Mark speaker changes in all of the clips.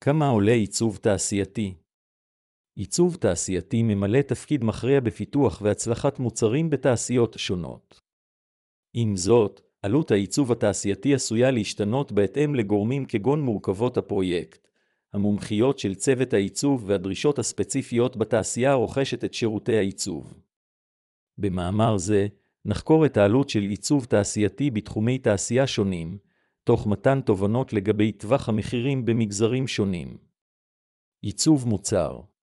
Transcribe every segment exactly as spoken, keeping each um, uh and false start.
Speaker 1: כמה עולה עיצוב תעשייתי? עיצוב תעשייתי ממלא תפקיד מכריע בפיתוח והצלחת מוצרים בתעשיות שונות. עם זאת, עלות העיצוב התעשייתי עשויה להשתנות בהתאם לגורמים כגון מורכבות הפרויקט, המומחיות של צוות העיצוב והדרישות הספציפיות בתעשייה הרוכשת את שירותי העיצוב. במאמר זה, נחקור את העלות של עיצוב תעשייתי בתחומי תעשייה שונים, תוך מתן תובנות לגבי טווח המחירים במגזרים שונים. עיצוב מוצר.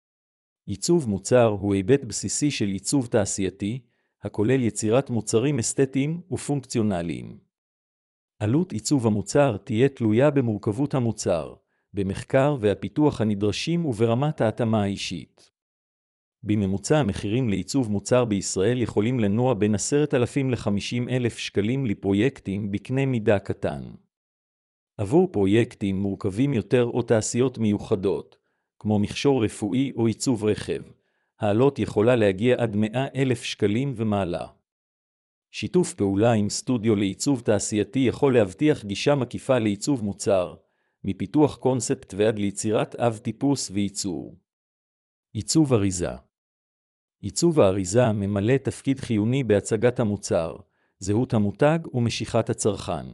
Speaker 1: עיצוב מוצר הוא היבט בסיסי של עיצוב תעשייתי, הכולל יצירת מוצרים אסתטיים ופונקציונליים. עלות עיצוב המוצר תהיה תלויה במורכבות המוצר, במחקר והפיתוח הנדרשים וברמת ההתאמה האישית. בממוצע המחירים לעיצוב מוצר בישראל יכולים לנוע בין עשרת אלפים ל-חמישים אלף שקלים לפרויקטים בקנה מידה קטן. עבור פרויקטים מורכבים יותר או תעשיות מיוחדות, כמו מכשור רפואי או עיצוב רכב, העלות יכולה להגיע עד מאה אלף שקלים ומעלה. שיתוף פעולה עם סטודיו לעיצוב תעשייתי יכול להבטיח גישה מקיפה לעיצוב מוצר, מפיתוח קונספט ועד ליצירת אב טיפוס וייצור. עיצוב אריזה. עיצוב האריזה ממלא תפקיד חיוני בהצגת המוצר, זהות המותג ומשיכת הצרכן.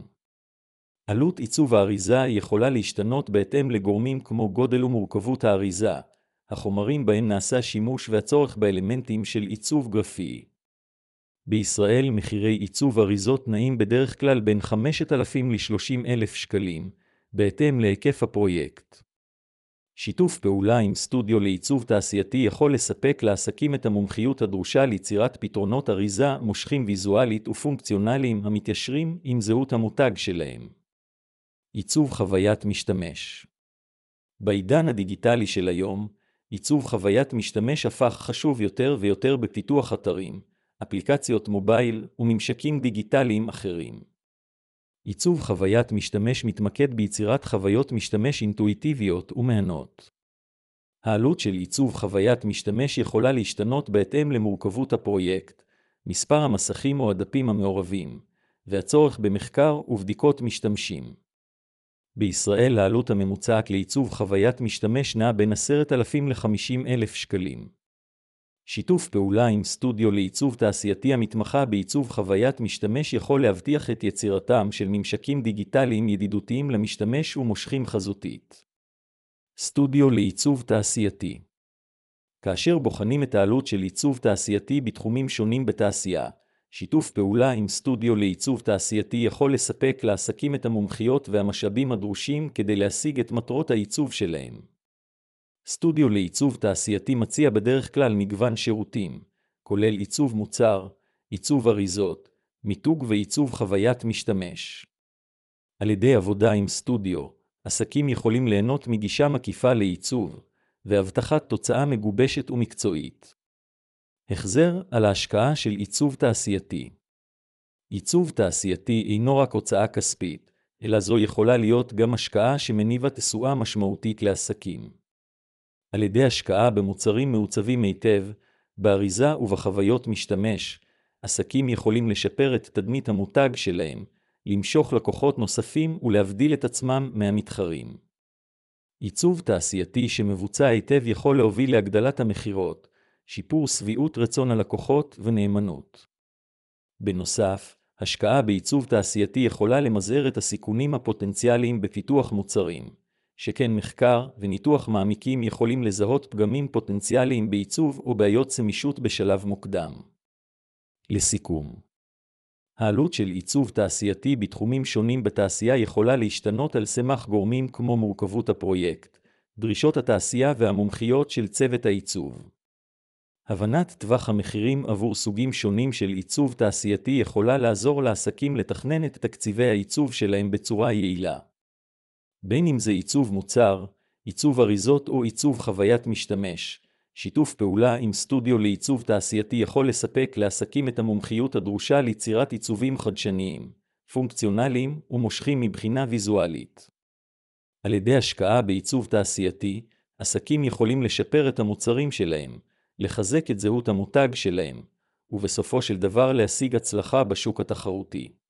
Speaker 1: עלות עיצוב האריזה יכולה להשתנות בהתאם לגורמים כמו גודל ומורכבות האריזה, החומרים בהם נעשה שימוש והצורך באלמנטים של עיצוב גרפי. בישראל מחירי עיצוב אריזות נעים בדרך כלל בין חמשת אלפים ל-שלושים אלף שקלים, בהתאם להיקף הפרויקט. שיתוף פעולה עם סטודיו לעיצוב תעשייתי יכול לספק לעסקים את המומחיות הדרושה ליצירת פתרונות אריזה מושכים ויזואלית ופונקציונליים המתיישרים עם זהות המותג שלהם. עיצוב חוויית משתמש. בעידן הדיגיטלי של היום, עיצוב חוויית משתמש הפך חשוב יותר ויותר בפיתוח אתרים, אפליקציות מובייל וממשקים דיגיטליים אחרים. עיצוב חוויית משתמש מתמקד ביצירת חוויות משתמש אינטואיטיביות ומהנות. העלות של עיצוב חוויית משתמש יכולה להשתנות בהתאם למורכבות הפרויקט, מספר המסכים או הדפים המעורבים, והצורך במחקר ובדיקות משתמשים. בישראל העלות הממוצעת לעיצוב חוויית משתמש נעה בין עשרת אלפים ל-חמישים אלף שקלים. שיתוף פעולה עם סטודיו לעיצוב תעשייתי המתמחה בעיצוב חוויית משתמש יכול להבטיח את יצירתם של ממשקים דיגיטליים ידידותיים למשתמש ומושכים חזותית. סטודיו לעיצוב תעשייתי. כאשר בוחנים את העלות של עיצוב תעשייתי בתחומים שונים בתעשייה, שיתוף פעולה עם סטודיו לעיצוב תעשייתי יכול לספק לעסקים את המומחיות והמשאבים הדרושים כדי להשיג את מטרות העיצוב שלהם. סטודיו לעיצוב תעשייתי מציע בדרך כלל מגוון שירותים, כולל עיצוב מוצר, עיצוב אריזות, מיתוג ועיצוב חוויית משתמש. על ידי עבודה עם סטודיו, עסקים יכולים ליהנות מגישה מקיפה לעיצוב, והבטחת תוצאה מגובשת ומקצועית. החזר על ההשקעה של עיצוב תעשייתי. עיצוב תעשייתי אינו רק הוצאה כספית, אלא זו יכולה להיות גם השקעה שמניבה תשואה משמעותית לעסקים. על ידי השקעה במוצרים מעוצבים היטב, באריזה ובחוויות משתמש, עסקים יכולים לשפר את תדמית המותג שלהם, למשוך לקוחות נוספים ולהבדיל את עצמם מהמתחרים. עיצוב תעשייתי שמבוצע היטב יכול להוביל להגדלת המחירות, שיפור שביעות רצון הלקוחות ונאמנות. בנוסף, השקעה בעיצוב תעשייתי יכולה למזער את הסיכונים הפוטנציאליים בפיתוח מוצרים, שכן מחקר וניתוח מעמיקים יכולים לזהות פגמים פוטנציאליים בעיצוב או בעיות סמישות בשלב מוקדם. לסיכום, העלות של עיצוב תעשייתי בתחומים שונים בתעשייה יכולה להשתנות על סמך גורמים כמו מורכבות הפרויקט, דרישות התעשייה והמומחיות של צוות העיצוב. הבנת טווח המחירים עבור סוגים שונים של עיצוב תעשייתי יכולה לעזור לעסקים לתכנן את תקציבי העיצוב שלהם בצורה יעילה. בין אם זה עיצוב מוצר, עיצוב אריזות או עיצוב חוויית משתמש, שיתוף פעולה עם סטודיו לעיצוב תעשייתי יכול לספק לעסקים את המומחיות הדרושה ליצירת עיצובים חדשניים, פונקציונליים ומושכים מבחינה ויזואלית. על ידי השקעה בעיצוב תעשייתי, עסקים יכולים לשפר את המוצרים שלהם, לחזק את זהות המותג שלהם, ובסופו של דבר להשיג הצלחה בשוק התחרותי.